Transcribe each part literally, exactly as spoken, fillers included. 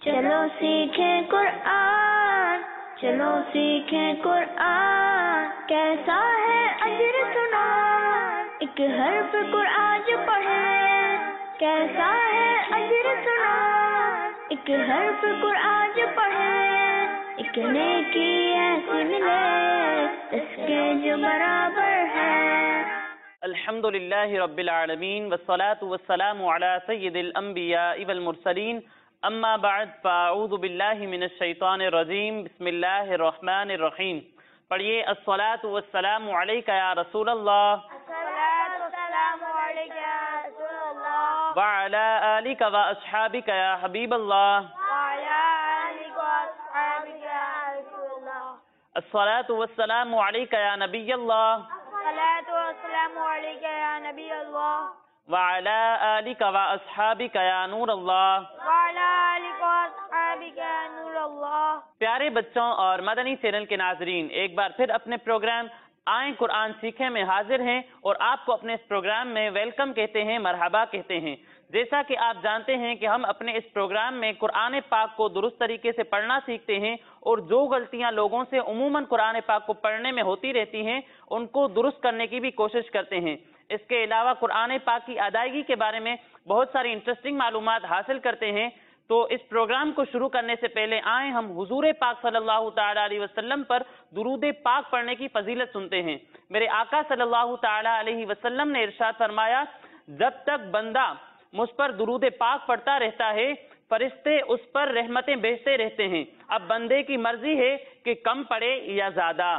چلو سیکھیں قرآن، چلو سیکھیں قرآن، کیسا ہے اجر سنا، ایک حرف قرآن جو پڑھے، کیسا ہے اجر سنا، ایک حرف قرآن جو پڑھے، ایک نیکی ایسی ملے اس کے جو برابر ہے۔ الحمدللہ رب العالمین والصلاة والسلام علی سید الانبیاء والمرسلین، اما بعد فاعوذ باللہ من الشیطان الرجیم، بسم اللہ الرحمن الرحیم۔ پڑھیے الصلاة والسلام علیکہ یا رسول اللہ، الصلاۃ والسلام علیکہ یا رسول اللہ، وعلی آلک و اصحابک یا حبیب اللہ، وعلی آلک و اصحابک یا رسول اللہ، الصلاة والسلام علیکہ یا نبی اللہ، الصلاۃ والسلام علیکہ یا نبی اللہ، وعلی آلک و اصحابک یا نور اللہ۔ وعلی آلک و اصحابک یا نور اللہ۔ پیارے بچوں اور مدنی چینل کے ناظرین، ایک بار پھر اپنے پروگرام آئیں قرآن سیکھیں میں حاضر ہیں اور آپ کو اپنے اس پروگرام میں ویلکم کہتے ہیں، مرحبا کہتے ہیں۔ جیسا کہ آپ جانتے ہیں کہ ہم اپنے اس پروگرام میں قرآن پاک کو درست طریقے سے پڑھنا سیکھتے ہیں اور جو غلطیاں لوگوں سے عموماً قرآن پاک کو پڑھنے میں ہوتی رہتی ہیں ان کو درست کرنے کی بھی کوشش کرتے ہیں۔ اس کے علاوہ قرآن پاک کی ادائیگی کے بارے میں بہت ساری انٹرسٹنگ معلومات حاصل کرتے ہیں۔ تو اس پروگرام کو شروع کرنے سے پہلے آئیں ہم حضور پاک صلی اللہ تعالیٰ علیہ وسلم پر درود پاک پڑھنے کی فضیلت سنتے ہیں۔ میرے آقا صلی اللہ تعالیٰ علیہ وسلم نے ارشاد فرمایا، جب تک بندہ مجھ پر درود پاک پڑھتا رہتا ہے فرشتے اس پر رحمتیں بھیجتے رہتے ہیں۔ اب بندے کی مرضی ہے کہ کم پڑھے یا زیادہ۔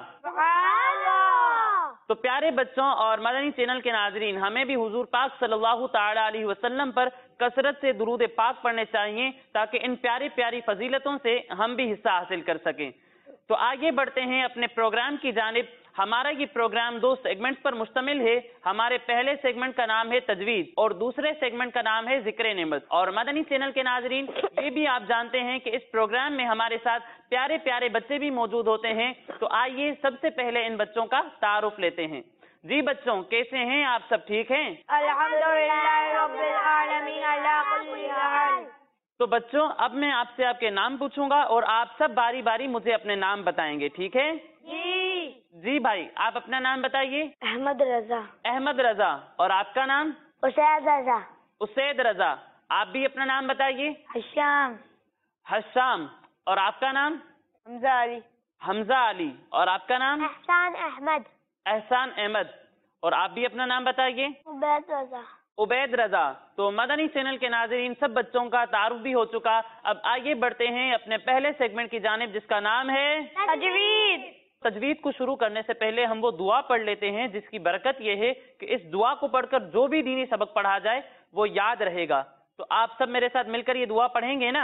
تو پیارے بچوں اور مدنی چینل کے ناظرین، ہمیں بھی حضور پاک صلی اللہ تعالیٰ علیہ وسلم پر کثرت سے درود پاک پڑھنے چاہیے تاکہ ان پیاری پیاری فضیلتوں سے ہم بھی حصہ حاصل کر سکیں۔ تو آگے بڑھتے ہیں اپنے پروگرام کی جانب۔ ہمارا یہ پروگرام دو سیگمنٹ پر مشتمل ہے۔ ہمارے پہلے سیگمنٹ کا نام ہے تجوید اور دوسرے سیگمنٹ کا نام ہے ذکر نعمت۔ اور مدنی چینل کے ناظرین، یہ بھی آپ جانتے ہیں کہ اس پروگرام میں ہمارے ساتھ پیارے پیارے بچے بھی موجود ہوتے ہیں۔ تو آئیے سب سے پہلے ان بچوں کا تعارف لیتے ہیں۔ جی بچوں، کیسے ہیں آپ؟ سب ٹھیک ہیں؟ الحمدللہ رب العالمین علی کل حال۔ تو بچوں، اب میں آپ سے آپ کے نام پوچھوں گا اور آپ سب باری باری مجھے اپنے نام بتائیں گے، ٹھیک ہے؟ جی جی بھائی، آپ اپنا نام بتائیے۔ احمد رضا۔ احمد رضا۔ اور آپ کا نام؟ اسید رضا۔ اسید رضا۔ آپ بھی اپنا نام بتائیے۔ حشام۔ حشام۔ اور آپ کا نام؟ حمزہ علی۔ حمزہ علی۔ اور آپ کا نام؟ احسان احمد۔ احسان احمد۔ اور آپ بھی اپنا نام بتائیے۔ عبید رضا۔ عبید رضا۔ تو مدنی چینل کے ناظرین، سب بچوں کا تعارف بھی ہو چکا۔ اب آگے بڑھتے ہیں اپنے پہلے سیگمنٹ کی جانب جس کا نام ہے تجوید۔ تجوید کو شروع کرنے سے پہلے ہم وہ دعا پڑھ لیتے ہیں جس کی برکت یہ ہے کہ اس دعا کو پڑھ کر جو بھی دینی سبق پڑھا جائے وہ یاد رہے گا۔ تو آپ سب میرے ساتھ مل کر یہ دعا پڑھیں گے نا؟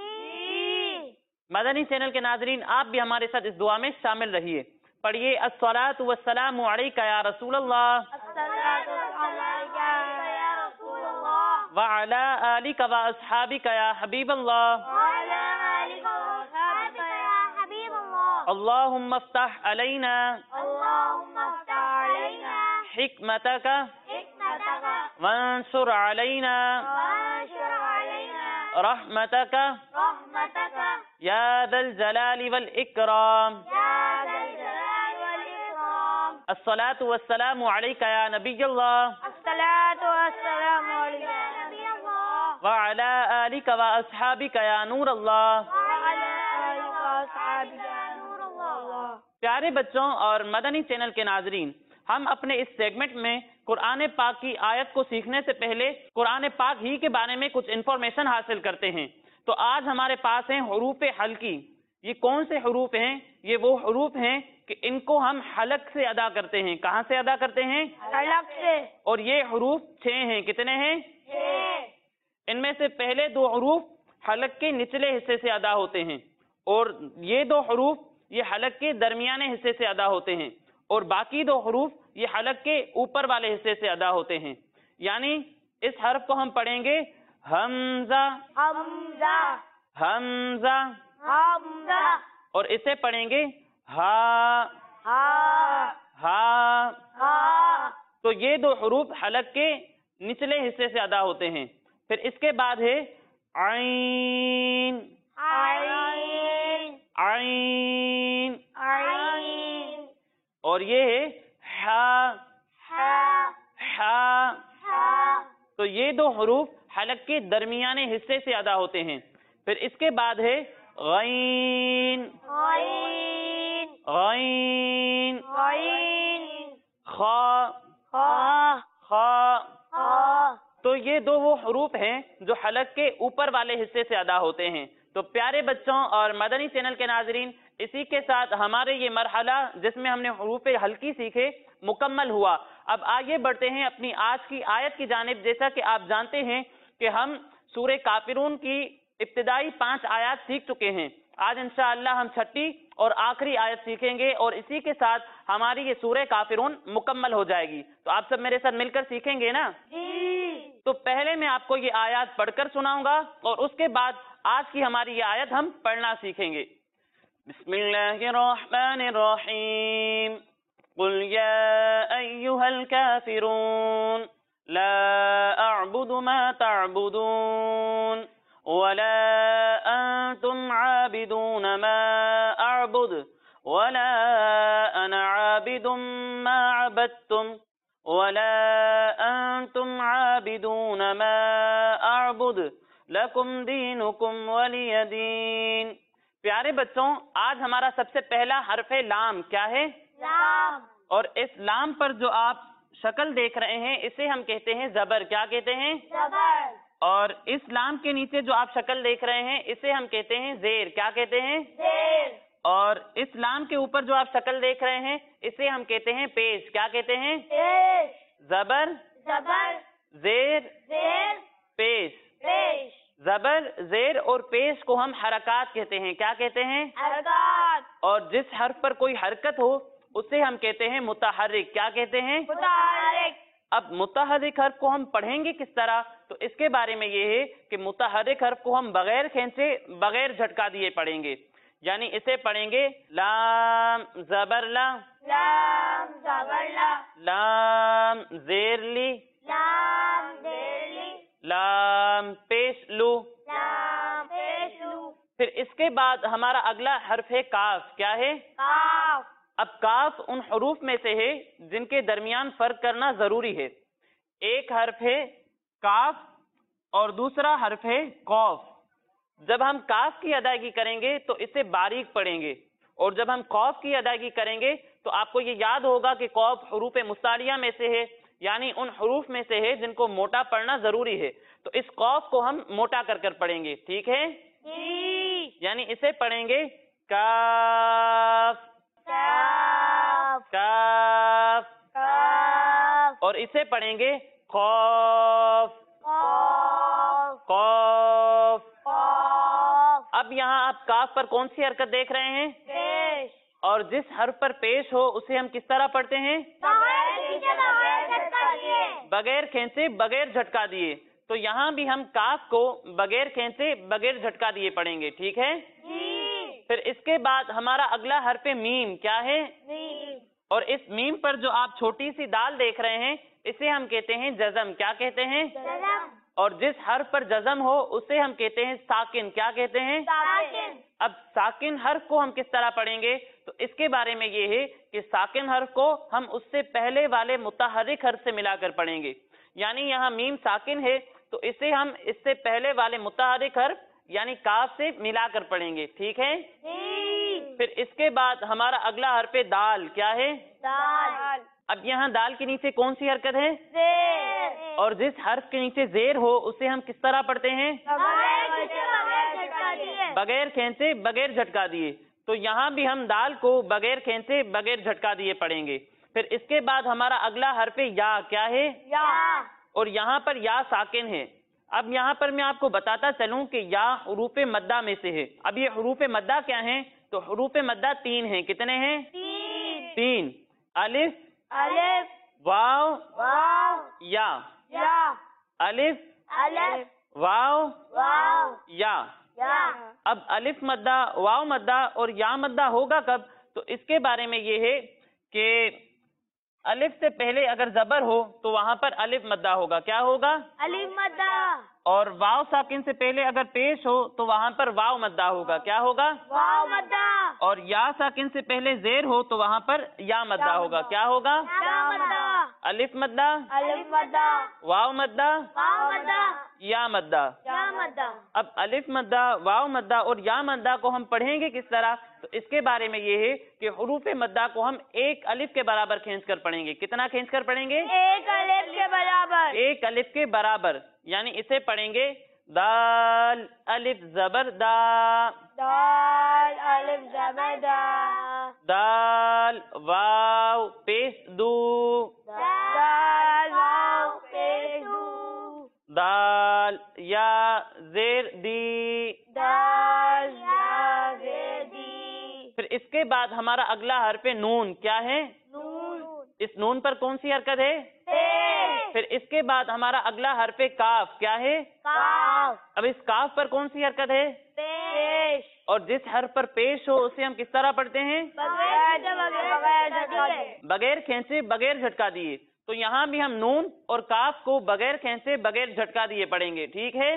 مدنی چینل کے ناظرین، آپ بھی ہمارے ساتھ اس دعا میں شامل رہیے۔ پڑھیے الصلاۃ والسلام علیکہ یا رسول اللہ، وعلی آلک و اصحابک یا حبیب اللہ، اللہم افتح علینا حکمتک وانشر علینا رحمتک یا ذا الجلال والاکرام۔ الصلاۃ والسلام علیکہ یا نبی اللہ، الصلاۃ والسلام علیکہ یا نبی اللہ، وعلی آلک و اصحابک یا نور اللہ۔ وعلی آلک و اصحابک یا نور اللہ۔ پیارے بچوں اور مدنی چینل کے ناظرین، ہم اپنے اس سیگمنٹ میں قرآن پاک کی آیت کو سیکھنے سے پہلے قرآن پاک ہی کے بارے میں کچھ انفارمیشن حاصل کرتے ہیں۔ تو آج ہمارے پاس ہیں حروف حلقی۔ یہ کون سے حروف ہیں؟ یہ وہ حروف ہیں کہ ان کو ہم حلق سے ادا کرتے ہیں۔ کہاں سے ادا کرتے ہیں؟ حلق سے۔ اور یہ حروف چھ ہیں۔ کتنے ہیں؟ چھ۔ ان میں سے پہلے دو حروف حلق کے نچلے حصے سے ادا ہوتے ہیں اور یہ دو حروف یہ حلق کے درمیانے حصے سے ادا ہوتے ہیں اور باقی دو حروف یہ حلق کے اوپر والے حصے سے ادا ہوتے ہیں۔ یعنی اس حرف کو ہم پڑھیں گے حمزہ، حمزہ، حمزہ، حمزہ، اور اسے پڑھیں گے ہا، ہا، ہا۔ ہا۔ تو یہ دو حروف حلق کے نچلے حصے سے ادا ہوتے ہیں۔ پھر اس کے بعد ہے عین، اور یہ ہے ہا ہا ہا. ہا. تو یہ دو حروف حلق کے درمیانے حصے سے ادا ہوتے ہیں. پھر اس کے بعد ہے غین غین غین غین خا خا خا. خا. تو یہ دو وہ حروف ہیں جو حلق کے اوپر والے حصے سے ادا ہوتے ہیں. تو پیارے بچوں اور مدنی چینل کے ناظرین، اسی کے ساتھ ہمارے یہ مرحلہ جس میں ہم نے حروف ہلکی سیکھے مکمل ہوا. اب آگے بڑھتے ہیں اپنی آج کی آیت کی جانب. جیسا کہ آپ جانتے ہیں کہ ہم سورہ کافرون کی ابتدائی پانچ آیات سیکھ چکے ہیں. آج انشاءاللہ ہم چھٹی اور آخری آیت سیکھیں گے اور اسی کے ساتھ ہماری یہ سورہ کافرون مکمل ہو جائے گی. تو آپ سب میرے ساتھ مل کر سیکھیں گے نا؟ جی. تو پہلے میں آپ کو یہ آیات پڑھ کر سناؤں گا اور اس کے بعد آج کی ہماری یہ آیت ہم پڑھنا سیکھیں گے. بسم اللہ الرحمن الرحیم. قل یا ایہا الکافرون لا اعبد ما تعبدون ولا انتم عابدون ما اعبد ولا انا عابد ما عبدتم ولا انتم عابدون ما اعبد لکم دینکم ولی دین. پیارے بچوں، آج ہمارا سب سے پہلا حرف لام کیا ہے؟ لام. اور اس لام پر جو آپ شکل دیکھ رہے ہیں اسے ہم کہتے ہیں زبر. کیا کہتے ہیں؟ زبر. اور اس لام کے نیچے جو آپ شکل دیکھ رہے ہیں اسے ہم کہتے ہیں زیر. کیا کہتے ہیں؟ زیر. اور اس لام کے اوپر جو آپ شکل دیکھ رہے ہیں اسے ہم کہتے ہیں پیش. کیا کہتے ہیں؟ پیش. زبر زبر. زیر زیر. پیش. پیش. زبر زیر اور پیش کو ہم حرکات کہتے ہیں. کیا کہتے ہیں؟ حرکات. اور جس حرف پر کوئی حرکت ہو اسے ہم کہتے ہیں متحرک. کیا کہتے ہیں؟ متحرک. اب متحرک حرف کو ہم پڑھیں گے کس طرح؟ تو اس کے بارے میں یہ ہے کہ متحرک حرف کو ہم بغیر کھینچے بغیر جھٹکا دیے پڑھیں گے. یعنی اسے پڑھیں گے لام زبر لا، لام زبر لا، لام زیر لی، لام زیر لی، لام پیش لو. لام پیش لو. پھر اس کے بعد ہمارا اگلا حرف ہے کاف. کیا ہے؟ کاف. اب کاف ان حروف میں سے ہے جن کے درمیان فرق کرنا ضروری ہے. ایک حرف ہے کاف اور دوسرا حرف ہے قوف. جب ہم کاف کی ادائیگی کریں گے تو اسے باریک پڑھیں گے اور جب ہم قوف کی ادائیگی کریں گے تو آپ کو یہ یاد ہوگا کہ قوف حروف مستعلیہ میں سے ہے، یعنی ان حروف میں سے ہے جن کو موٹا پڑھنا ضروری ہے. تو اس قوف کو ہم موٹا کر کر پڑھیں گے. ٹھیک ہے؟ جی. یعنی اسے پڑھیں گے کاف کاف. کاف کاف. اور اسے پڑھیں گے قوف قاف. قوف. قاف. اب یہاں آپ کاف پر کون سی حرکت دیکھ رہے ہیں؟ پیش. اور جس حرف پر پیش ہو اسے ہم کس طرح پڑھتے ہیں؟ بغیر کھینچے بغیر جھٹکا دیے. بغیر کھینچے بغیر جھٹکا دیے. تو یہاں بھی ہم کاف کو بغیر کھینچے بغیر جھٹکا دیے پڑھیں گے. ٹھیک ہے؟ جی. پھر اس کے بعد ہمارا اگلا حرف میم. کیا ہے؟ میم. اور اس میم پر جو آپ چھوٹی سی دال دیکھ رہے ہیں اسے ہم کہتے ہیں جزم. کیا کہتے ہیں؟ جزم. اور جس حرف پر جزم ہو اسے ہم کہتے ہیں ساکن. کیا کہتے ہیں؟ ساکن. اب ساکن حرف کو ہم کس طرح پڑھیں گے؟ تو اس کے بارے میں یہ ہے کہ ساکن حرف کو ہم اس سے پہلے والے متحرک حرف سے ملا کر پڑھیں گے. یعنی یہاں میم ساکن ہے تو اسے ہم اس سے پہلے والے متحرک حرف یعنی کاف سے ملا کر پڑھیں گے. ٹھیک ہے؟ جی. پھر اس کے بعد ہمارا اگلا حرف دال. کیا ہے؟ دال. اب یہاں دال کے نیچے کون سی حرکت ہے؟ زیر. اور جس حرف کے نیچے زیر ہو اسے ہم کس طرح پڑھتے ہیں؟ بغیر کھینچے بغیر جھٹکا دیے. بغیر کھینچے بغیر جھٹکا دیے. تو یہاں بھی ہم دال کو بغیر کھینچے بغیر جھٹکا دیے پڑھیں گے. پھر اس کے بعد ہمارا اگلا حرف یا. کیا ہے؟ یا. اور یہاں پر یا ساکن ہے. اب یہاں پر میں آپ کو بتاتا چلوں کہ یا حروف مدہ میں سے ہے. اب یہ حروف مدہ کیا ہیں؟ تو حروف مدہ تین ہیں. کتنے ہیں؟ تین. تین. الف، الف، واو، واو، یا. یا. الف، الف، واو، واو، یا. یا. اب الف مدہ، واو مدہ اور یا مدہ ہوگا کب؟ تو اس کے بارے میں یہ ہے کہ الف سے پہلے اگر زبر ہو تو وہاں پر الف مدہ ہوگا. کیا ہوگا؟ الف مدہ. اور واو ساکن سے پہلے اگر پیش ہو تو وہاں پر واو مدہ ہوگا. کیا ہوگا؟ واو مدہ. اور یا ساکن سے پہلے زیر ہو تو وہاں پر یا مدہ ہوگا. کیا ہوگا؟ یا مدہ. الف مدہ, الف مدہ. واو مدہ, واو مدہ. یا مدہ. یا مدہ. اب الف مدہ, واو مدہ اور یا مدہ کو ہم پڑھیں گے کس طرح؟ تو اس کے بارے میں یہ ہے کہ حروف مدہ کو ہم ایک الف کے برابر کھینچ کر پڑھیں گے. کتنا کھینچ کر پڑھیں گے؟ ایک الف کے برابر. ایک الف کے برابر. یعنی اسے پڑھیں گے دال الف زبر دا, دال الف زبر دا. دال واو پیش دو, دال واو پیش دو. دال یا زیر دی, دال یا زیر دی. پھر اس کے بعد ہمارا اگلا حرف نون کیا ہے؟ نون. اس نون پر کون سی حرکت ہے؟ پیش. پھر اس کے بعد ہمارا اگلا حرف کاف کیا ہے؟ کاف. اب اس کاف پر کون سی حرکت ہے؟ پیش. اور جس حرف پر پیش ہو اسے ہم کس طرح پڑھتے ہیں؟ بغیر بغیر جھٹکا دے. بغیر کھینچے بغیر جھٹکا دیے. تو یہاں بھی ہم نون اور کاف کو بغیر کھینچے بغیر جھٹکا دیے پڑھیں گے. ٹھیک ہے؟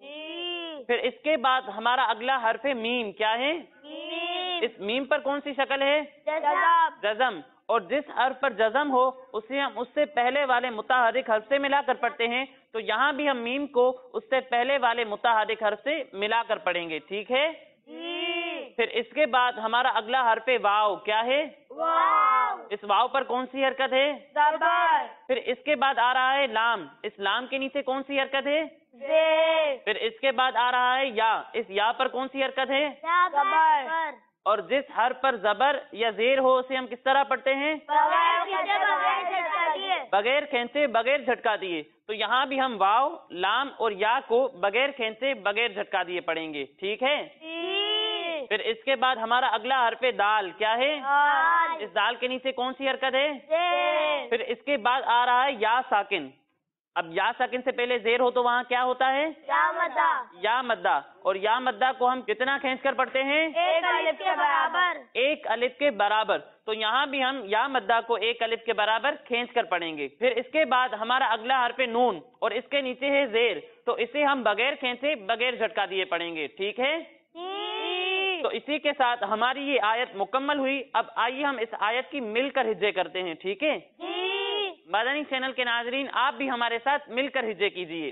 جی. پھر اس کے بعد ہمارا اگلا حرف میم کیا ہے؟ میم. اس میم پر کون سی شکل ہے؟ جزم. جزم. اور جس حرف پر جزم ہو اسے ہم اس سے پہلے والے متحرک حرف سے ملا کر پڑھتے ہیں. تو یہاں بھی ہم میم کو اس سے پہلے والے متحرک حرف سے ملا کر پڑھیں گے. ٹھیک ہے؟ جی. پھر اس کے بعد ہمارا اگلا حرف واو کیا ہے؟ واو. اس واو پر کون سی حرکت ہے؟ زبر. پھر اس کے بعد آ رہا ہے لام. اس لام کے نیچے کون سی حرکت ہے؟ زیر. پھر اس کے بعد آ رہا ہے یا. اس یا پر کون سی حرکت ہے؟ زبر. اور جس حرف پر زبر یا زیر ہو اسے ہم کس طرح پڑھتے ہیں؟ بغیر کھینچے بغیر جھٹکا دیے. بغیر کھینچے بغیر جھٹکا دیے. تو یہاں بھی ہم واو, لام اور یا کو بغیر کھینچے بغیر جھٹکا دیے پڑھیں گے. ٹھیک ہے؟ جی. پھر اس کے بعد ہمارا اگلا حرف دال کیا ہے؟ دال. اس دال کے نیچے کون سی حرکت ہے؟ زیر. پھر اس کے بعد آ رہا ہے یا ساکن. اب یا ساکن سے پہلے زیر ہو تو وہاں کیا ہوتا ہے؟ یا مدہ. یا مدہ. اور یا مدہ کو ہم کتنا کھینچ کر پڑھتے ہیں؟ ایک الف کے برابر. ایک الف کے برابر. تو یہاں بھی ہم یا مدہ کو ایک الف کے برابر کھینچ کر پڑھیں گے. پھر اس کے بعد ہمارا اگلا حرف نون اور اس کے نیچے ہے زیر. تو اسے ہم بغیر کھینچے بغیر جھٹکا دیے پڑھیں گے. ٹھیک ہے؟ جی. تو اسی کے ساتھ ہماری یہ آیت مکمل ہوئی. اب آئیے ہم اس آیت کی مل کر ہجے کرتے ہیں. ٹھیک ہے؟ جی. مدنی چینل کے ناظرین آپ بھی ہمارے ساتھ مل کر ہجے کیجئے.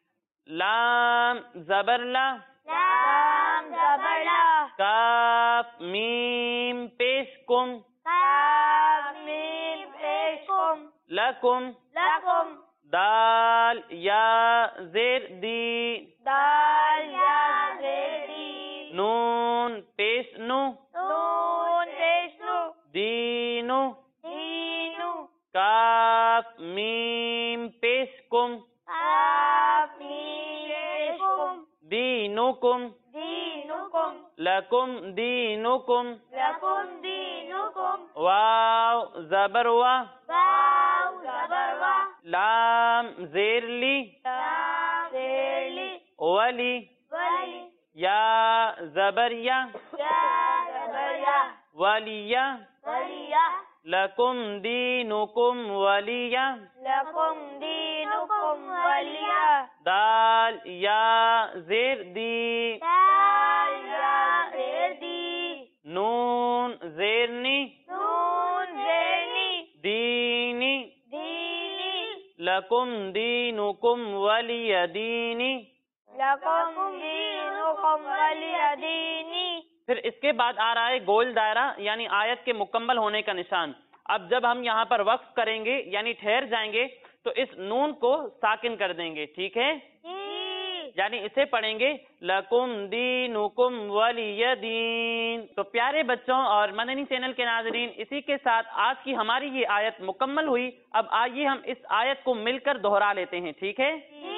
لام زبر لا, لام زبر لا. کاف میم پیش کم, کاف میم پیش کم. لکم, لکم. دال یا زیر دی, دال یا زیر دی. نون پیش نو, نون پیش نو. دینو, دینو. کاف میم پیش کم, کاف میم پیش کم. دینکم, دینکم. لکم دینکم, لکم دینکم. واو زبر وا, واو زبر وا. لام زیر لی, لام زیر لی. ولی, ولی. یا زبر یا, یا زبر یا. ولیہ, ولیہ. لکم دینکم ولیہ, لکم دینکم ولیہ. دال یا زیر دی, دال یا زیر دی. نون زیرنی, نون زیرنی. دینی, دینی. لکم دینکم ولیہ دینی. لکم دینکم ولیہ دینی. پھر اس کے بعد آ رہا ہے گول دائرہ یعنی آیت کے مکمل ہونے کا نشان. اب جب ہم یہاں پر وقف کریں گے یعنی ٹھہر جائیں گے تو اس نون کو ساکن کر دیں گے. ٹھیک ہے؟ یعنی اسے پڑھیں گے لکم دینکم ولی دین. تو پیارے بچوں اور مدنی چینل کے ناظرین اسی کے ساتھ آج کی ہماری یہ آیت مکمل ہوئی. اب آئیے ہم اس آیت کو مل کر دہرا لیتے ہیں. ٹھیک ہے؟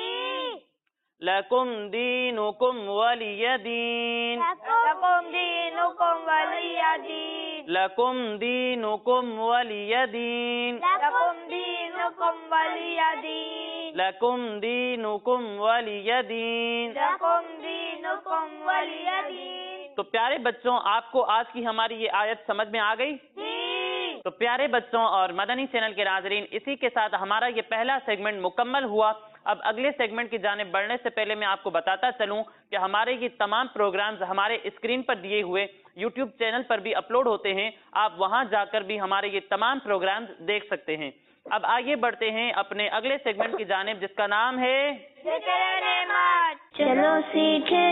لکم دینکم ولی دین. لکم دینکم ولیہ دین. لکم دینکم ولی دین. لکم دینکم ولیہ دین. لکم دینکم ولی دین. لکم دینکم ولیہ دین. تو پیارے بچوں آپ کو آج کی ہماری یہ آیت سمجھ میں آ گئی؟ جی. تو پیارے بچوں اور مدنی چینل کے ناظرین اسی کے ساتھ ہمارا یہ پہلا سیگمنٹ مکمل ہوا. اب اگلے سیگمنٹ کی جانب بڑھنے سے پہلے میں آپ کو بتاتا چلوں کہ ہمارے یہ تمام پروگرامز ہمارے اسکرین پر دیے ہوئے یوٹیوب چینل پر بھی اپلوڈ ہوتے ہیں، آپ وہاں جا کر بھی ہمارے یہ تمام پروگرامز دیکھ سکتے ہیں۔ اب آگے بڑھتے ہیں اپنے اگلے سیگمنٹ کی جانب جس کا نام ہے ذکر نعمت۔ چلو سیکھیں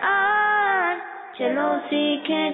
قرآن، چلو سیکھیں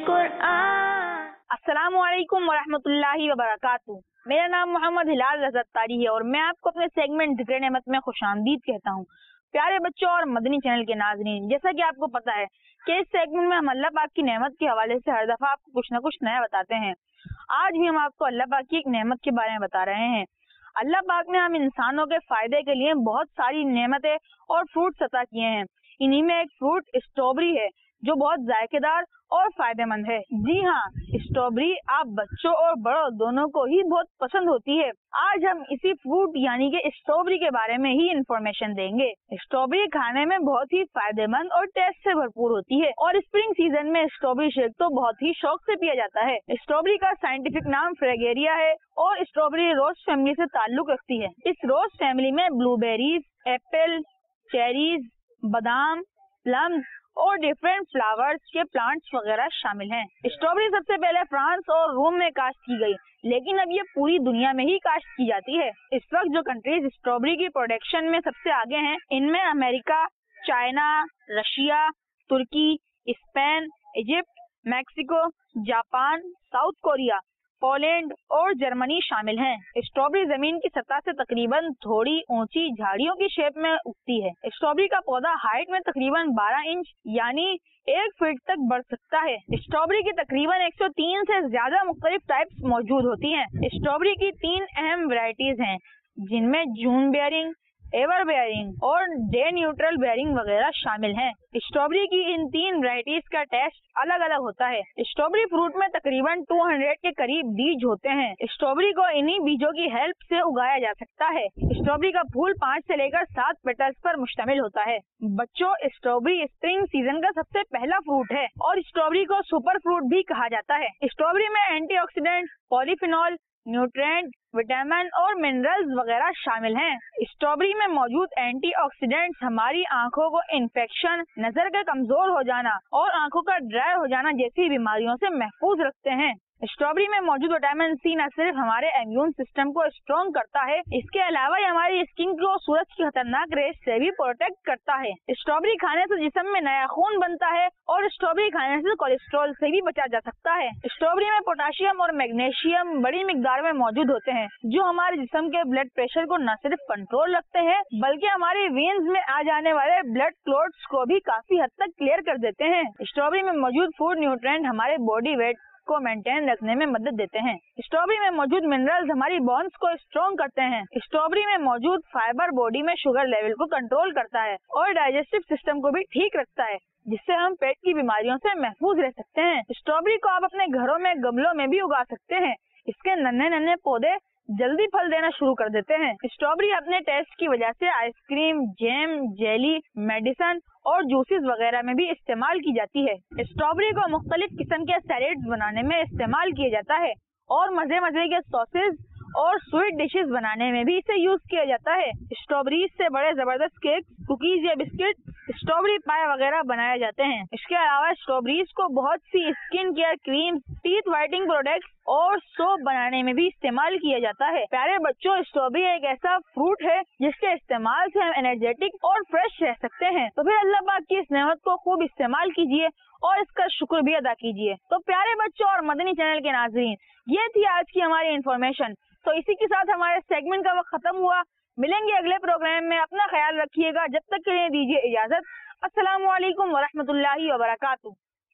قرآن۔ السلام علیکم ورحمۃ اللہ وبرکاتہ۔ میرا نام محمد ہلال رضا تاری ہے اور میں آپ کو اپنے سیگمنٹ ذکر نعمت میں خوش آمدید کہتا ہوں۔ پیارے بچوں اور مدنی چینل کے ناظرین، جیسا کہ آپ کو پتا ہے کہ اس سیگمنٹ میں ہم اللہ پاک کی نعمت کے حوالے سے ہر دفعہ آپ کو کچھ نہ کچھ نیا بتاتے ہیں۔ آج بھی ہم آپ کو اللہ پاک کی ایک نعمت کے بارے میں بتا رہے ہیں۔ اللہ پاک نے ہم انسانوں کے فائدے کے لیے بہت ساری نعمتیں اور فروٹس عطا کیے ہیں۔ انہی میں ایک فروٹ اسٹرابری ہے جو بہت ذائقے دار اور فائدہ مند ہے۔ جی ہاں، اسٹرابری آپ بچوں اور بڑوں دونوں کو ہی بہت پسند ہوتی ہے۔ آج ہم اسی فروٹ یعنی کہ اسٹرابری کے بارے میں ہی انفارمیشن دیں گے۔ اسٹرابری کھانے میں بہت ہی فائدہ مند اور ٹیسٹ سے بھرپور ہوتی ہے اور اسپرنگ سیزن میں اسٹرابری شیک تو بہت ہی شوق سے پیا جاتا ہے۔ اسٹرابری کا سائنٹیفک نام فریگیریا ہے اور اسٹرابری روز فیملی سے تعلق رکھتی ہے۔ اس روز فیملی میں بلو بیریز، ایپل، چیریز، بادام، پلمز اور ڈیفرنٹ فلاورز کے پلانٹس وغیرہ شامل ہیں۔ اسٹرابری سب سے پہلے فرانس اور روم میں کاشت کی گئی، لیکن اب یہ پوری دنیا میں ہی کاشت کی جاتی ہے۔ اس وقت جو کنٹریز اسٹرابری کی پروڈکشن میں سب سے آگے ہیں ان میں America, China, Russia, Turkey, Spain, Egypt, Mexico, Japan, South Korea, Poland اور جرمنی شامل ہیں۔ اسٹرابری زمین کی سطح سے تقریباً تھوڑی اونچی جھاڑیوں کی شیپ میں اگتی ہے۔ اسٹرابری کا پودا ہائٹ میں تقریباً بارہ انچ یعنی ایک فٹ تک بڑھ سکتا ہے۔ اسٹرابری کی تقریباً ایک سو تین سے زیادہ مختلف ٹائپس موجود ہوتی ہیں۔ اسٹرابری کی تین اہم ورائٹیز ہیں جن میں جون بیئرنگ، ایور بیئرنگ اور ڈے نیوٹرل بیئرنگ وغیرہ شامل ہیں۔ اسٹرابری کی ان تین ورائٹیز کا ٹیسٹ الگ الگ ہوتا ہے۔ اسٹرابری فروٹ میں تقریباً دو سو کے قریب بیج ہوتے ہیں۔ اسٹرابری کو انہی بیجوں کی ہیلپ سے اگایا جا سکتا ہے۔ اسٹرابری کا پھول پانچ سے لے کر سات پیٹلز پر مشتمل ہوتا ہے۔ بچوں، اسٹرابری اسپرنگ سیزن کا سب سے پہلا فروٹ ہے اور اسٹرابری کو سپر فروٹ بھی کہا جاتا ہے۔ اسٹرابری میں antioxidant, polyphenol, nutrient, vitamin اور منرلز وغیرہ شامل ہیں۔ اسٹرابری میں موجود اینٹی آکسیڈنٹس ہماری آنکھوں کو انفیکشن، نظر کا کمزور ہو جانا اور آنکھوں کا ڈرائی ہو جانا جیسی بیماریوں سے محفوظ رکھتے ہیں۔ اسٹرابری میں موجود وٹامن سی نہ صرف ہمارے امیون سسٹم کو اسٹرانگ کرتا ہے، اس کے علاوہ یہ ہماری اسکن کو سورج کی خطرناک ریز سے بھی پروٹیکٹ کرتا ہے۔ اسٹرابری کھانے سے جسم میں نیا خون بنتا ہے اور اسٹرابری کھانے سے کولیسٹرول سے بھی بچا جا سکتا ہے۔ اسٹرابری میں پوٹاشیم اور میگنیشیم بڑی مقدار میں موجود ہوتے ہیں جو ہمارے جسم کے بلڈ پریشر کو نہ صرف کنٹرول رکھتے ہیں بلکہ ہماری وینز میں آ جانے والے بلڈ کلوٹس کو بھی کافی حد تک کلیئر کر دیتے ہیں۔ اسٹرابری میں موجود فوڈ نیوٹرینٹ ہمارے باڈی ویٹ کو مینٹین رکھنے میں مدد دیتے ہیں۔ اسٹرابری میں موجود منرلز ہماری بونز کو اسٹرانگ کرتے ہیں۔ اسٹرابری میں موجود فائبر باڈی میں شوگر لیول کو کنٹرول کرتا ہے اور ڈائجسٹو سسٹم کو بھی ٹھیک رکھتا ہے جس سے ہم پیٹ کی بیماریوں سے محفوظ رہ سکتے ہیں۔ اسٹرابری کو آپ اپنے گھروں میں گملوں میں بھی اگا سکتے ہیں۔ اس کے ننھے ننھے پودے جلدی پھل دینا شروع کر دیتے ہیں۔ اسٹرابری اپنے ٹیسٹ کی وجہ سے ice cream, jam, jelly, medicine اور جوسز وغیرہ میں بھی استعمال کی جاتی ہے۔ اسٹرابری کو مختلف قسم کے سیلیڈز بنانے میں استعمال کیا جاتا ہے اور مزے مزے کے ساسز اور سویٹ ڈشز بنانے میں بھی اسے یوز کیا جاتا ہے۔ اسٹرابریز سے بڑے زبردست کیک، کوکیز یا بسکٹ، اسٹرابری پائے وغیرہ بنائے جاتے ہیں۔ اس کے علاوہ اسٹرابریز کو بہت سی skin care cream, teeth whitening products اور سوپ بنانے میں بھی استعمال کیا جاتا ہے۔ پیارے بچوں، اسٹرابری ایک ایسا فروٹ ہے جس کے استعمال سے ہم انرجیٹک اور فریش رہ سکتے ہیں۔ تو پھر اللہ پاک کی اس نعمت کو خوب استعمال کیجیے اور اس کا شکر بھی ادا کیجیے۔ تو پیارے بچوں اور مدنی چینل کے ناظرین، یہ تھی آج کی ہماری انفارمیشن۔ تو اسی کے ساتھ ہمارے سیگمنٹ کا وقت ختم ہوا۔ ملیں گے اگلے پروگرام میں، اپنا خیال رکھیے گا، جب تک کے لیے دیجیے اجازت۔ السلام علیکم ورحمۃ اللہ وبرکاتہ۔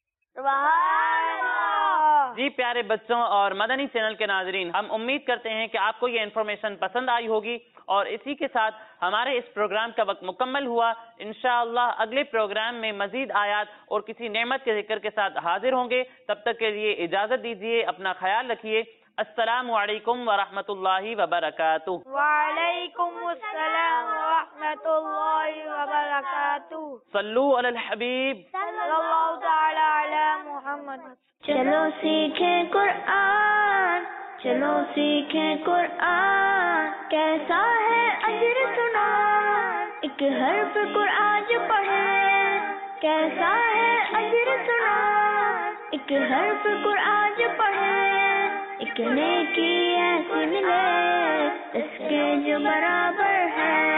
جی پیارے بچوں اور مدنی چینل کے ناظرین، ہم امید کرتے ہیں کہ آپ کو یہ انفارمیشن پسند آئی ہوگی اور اسی کے ساتھ ہمارے اس پروگرام کا وقت مکمل ہوا۔ انشاءاللہ اگلے پروگرام میں مزید آیات اور کسی نعمت کے ذکر کے ساتھ حاضر ہوں گے۔ تب تک کے لیے اجازت دیجیے، اپنا خیال رکھیے۔ السلام علیکم ورحمۃ اللہ وبرکاتہ۔ وعلیکم السلام ورحمۃ اللہ وبرکاتہ۔ صلو علی الحبیب صلی اللہ تعالی علی محمد۔ چلو سیکھیں قرآن، چلو سیکھیں قرآن، کیسا ہے اجر سنا ایک حرف قرآن جو پڑھے کیسا ہے اجر سنا، ایک حرف قرآن جو پڑھے ایک نیکی ایسی ملے اس کے جو برابر ہے.